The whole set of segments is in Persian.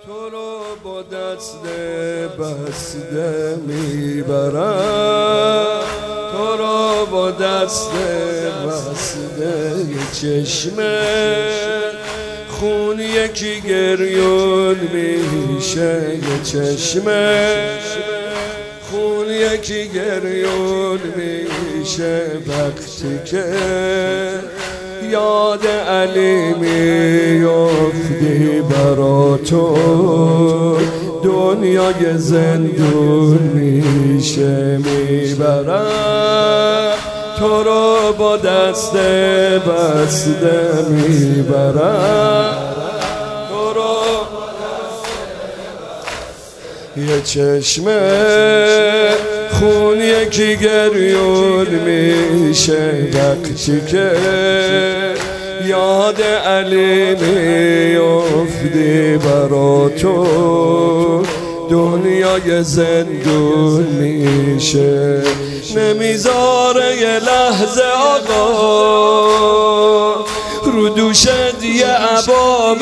تو رو با دست بسته میبرم، تو رو با دست بسته. چشمه خون یکی گریون میشه، چشمه خون یکی گریون میشه. وقتی که یاد علی میفتی برا تو دنیای زندون میشه. میبرم تو رو با دست بسته میبرم، تو رو یه چشمه خون یکی گریون میشه. وقتی که یاد علی میفتی برا تو دنیای زندون میشه. نمیذاره یه لحظه آقا رو دوشت یه عبا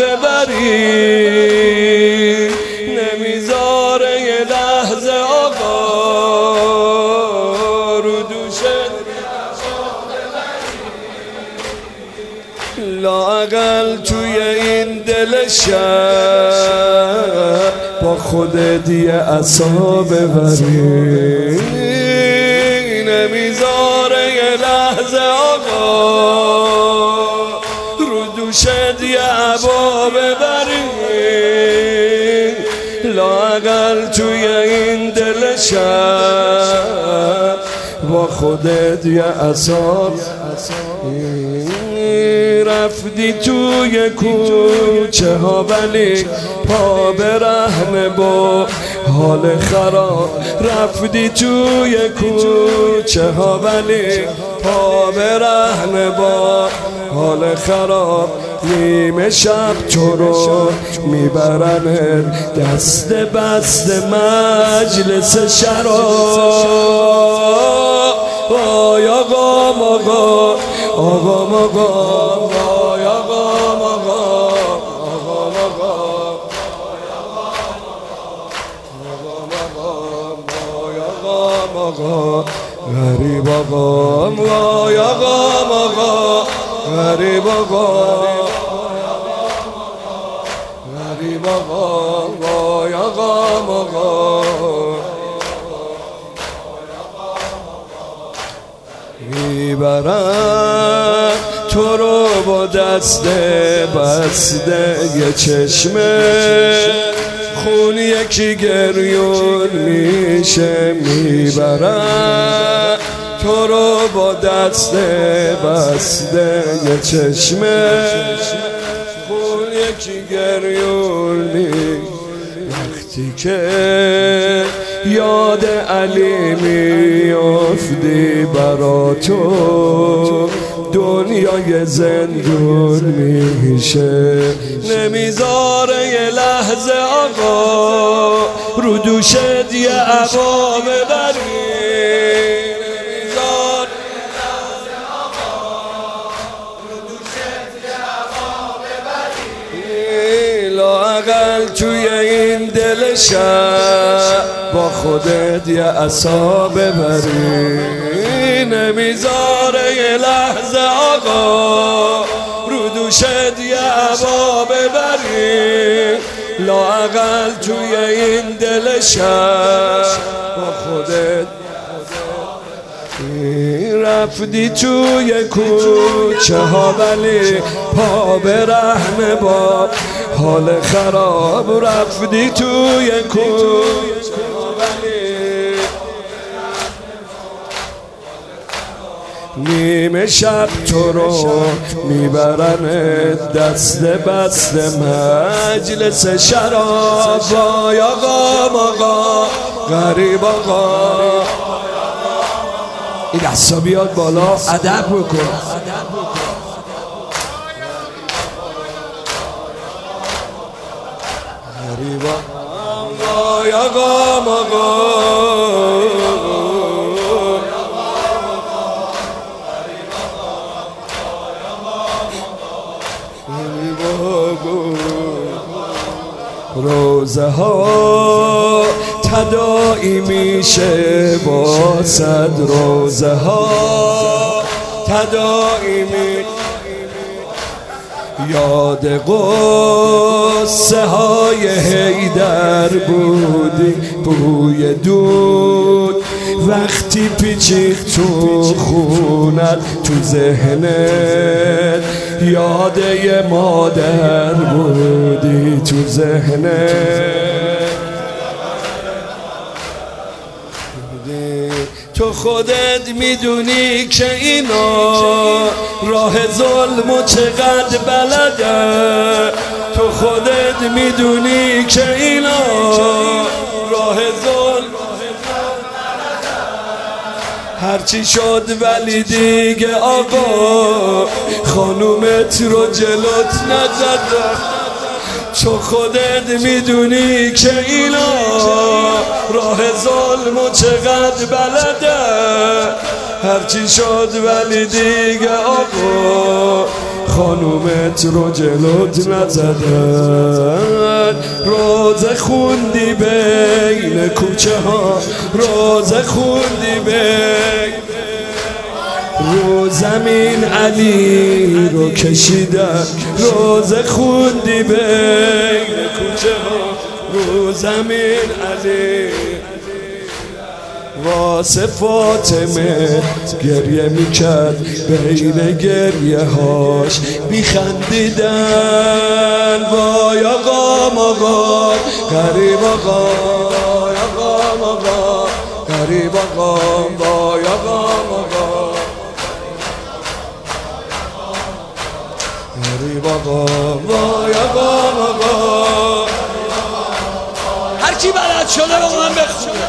ببری، نمیذاره یه لحظه آقا رو دوشت یه عبا ببری. لااقل توی این دل شب با خودت یه عصا ببری، نمیذاره یه لحظه آقا رو دوشت یه عبا ببری. لااقل توی این دل شب با خودت یه عصا. رفتی توی کوچه ها ولی پا برهنه با حال خراب. رفتی توی کوچه ها ولی پا برهنه با حال خراب. نیمه شب تو رو میبرن دست بسته مجلس شراب. وای آقا ماغا، آقا ماغا، وای آقا ماغا، آقا ماغا، وای آقا ماغا، غریب آقا، وای آقا ماغا، غریب آقا، غریب آقا، وای آقا ماغا. میبرم تو رو با دست بسته، یه چشمه خون یکی گریون میشه. میبرم تو رو با دست بسته، یه چشمه خون یکی گریون میشه. وقتی که یاد علی میفتی برا تو دنیای زندون میشه. نمیذاره یه لحظه آقا رو دوشت یه عبا ببری، نمیذاره یه لحظه آقا رو دوشت یه عبا ببری. لااقل توی این دل شب با خودت یه عصا ببری، نمیذاره یه لحظه آقا رو دوشت یه عبا ببری. لااقل توی این دل شب با خودت. رفتی توی کوچه ها ولی پا برهنه با حال خراب. رفتی توی کوچه ها ولی نیمه شب تو رو میبرن دست بسته مجلس شراب. وای آقا ماغا، غریب آقا. این دستا بیاد بالا، ادب بکن. غریب آقا، وای آقا ماغا. روزه ها تداعی میشه با صد روزه ها تداعی میشه یاد قصه های حیدر بودی بوی دود وقتی پیچید تو خونت تو ذهنت یاد یه مادر بودی تو ذهنت تو خودت میدونی که اینا راه ظلم و چقدر بلده تو خودت میدونی که اینا راه ظلم هرچی شد ولی دیگه آقا خانومت رو جلوت نزده تو خودت میدونی که اینا راه ظلم و چقدر بلده هرچی شد ولی دیگه آقا خانومت رو جلوت نزدن روزه خوندی بین کوچه ها روزه خوندی بین رو زمین علی رو کشیدن روزه خوندی بین کوچه ها رو زمین علی واسه فاطمه گریه میکرد بین گریه هاش میخندیدن وای آقا ماغا غریب آقا وای آقا ماغا غریب آقا وای آقا ماغا غریب آقا وای آقا ماغا هر کی بلد شده با من بخونه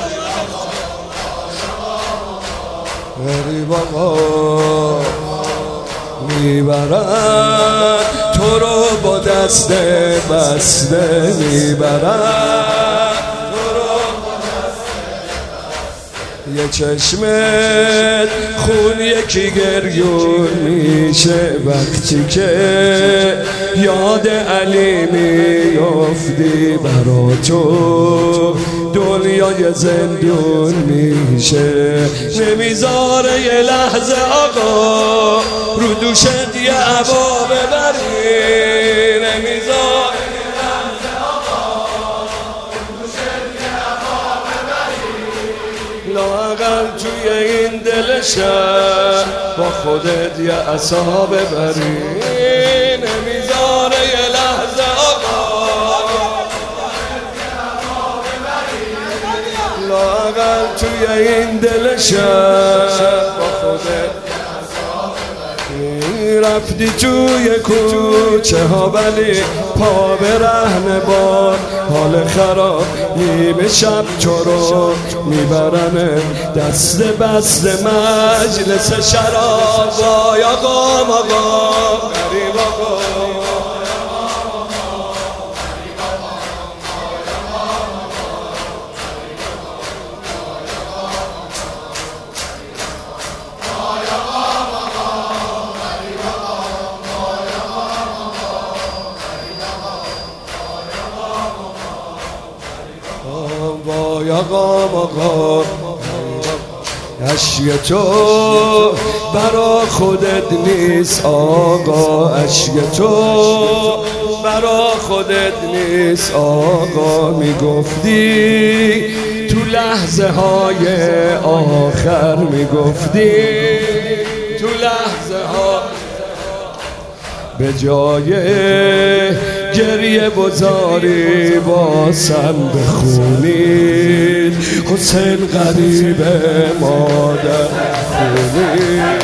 غریب آقا میبرن تو رو با دست بسته میبرن تو رو با دست یه چشمت خون یکی گریون میشه وقتی که یاد علی میافتی برا تو دنیای زندون میشه نمیذاره یه لحظه آقا رو دوشت یه عبا ببری نمیذاره یه لحظه آقا رو دوشت یه عبا ببری لااقل توی این دل شهر با خودت یه عصا ببری نمیذاره یه لحظه آقا لااقل توی این دل شهر با خودت رفتی توی کوچه ها ولی پا به رهن بار حال خراب نیمه شب تو رو میبرن دست بست مجلس شراب وای آقا ماغا غریب آقا وای آقا ماغا اشک تو برا خودت نیست آقا اشک تو برا خودت نیست آقا میگفتی تو لحظه های آخر میگفتی تو لحظه ها به جای گریه بزاری باسم بخونید حسین غریب مادر خونید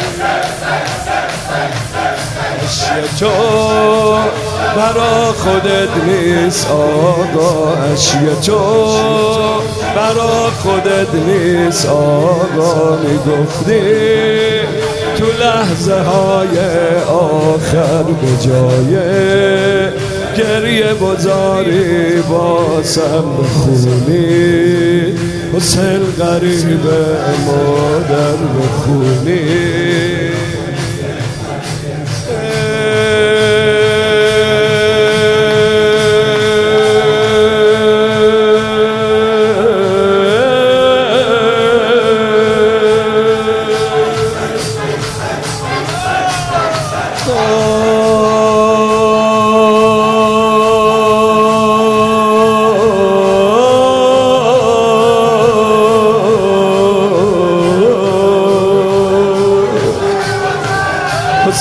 اشک تو برا خودت نیست آقا اشک تو برا خودت نیست آقا میگفتی تو لحظه های آخر به جای گریه بزاری باسم بخونی حسین غریب مادر بخونی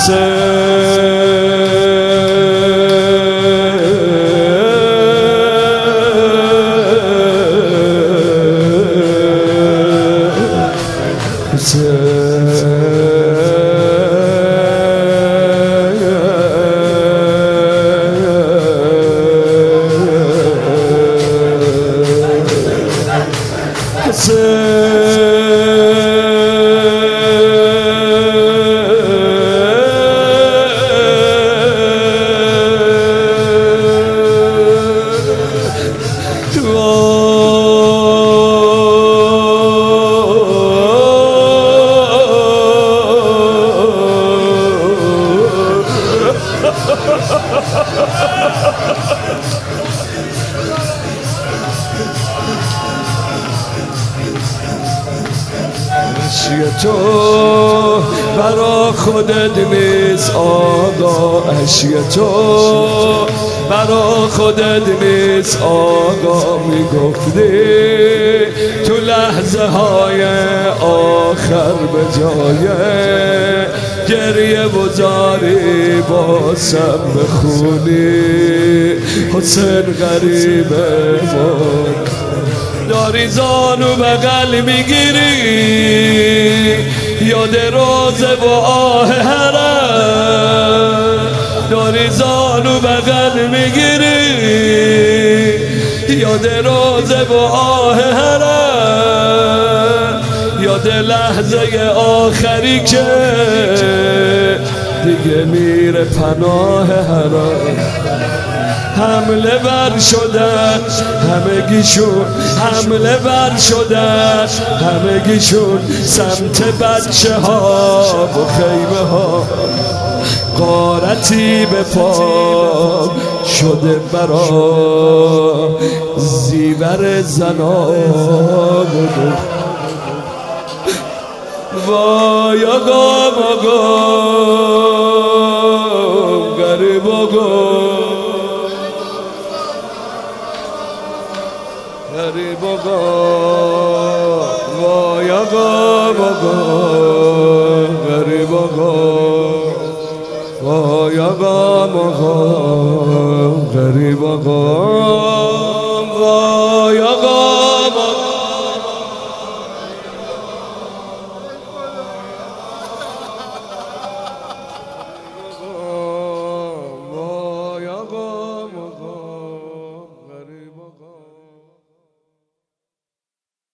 اشک تو برا خودت نیست آقا، اشک تو برا خودت نیست آقا. میگفتی تو لحظه های آخر به جای گریه بزاری باسم بخونی حسین غریبه من. داری زانو بغل میگیری یاد روزه و آه هرم، داری زانو بغل میگیری یاد روزه و آه هرم، یاد لحظه آخری که دیگه میره پناه هرم. حمله بر شدن همگیشون، حمله بر شدن همگیشون سمت بچه ها و خیمه ها. غارتی به پا شده برا زیور زنان. وای آقا آقا غریب آقا غریب آقا، وای آقا آقا غریب آقا، وای آقا آقا غریب آقا.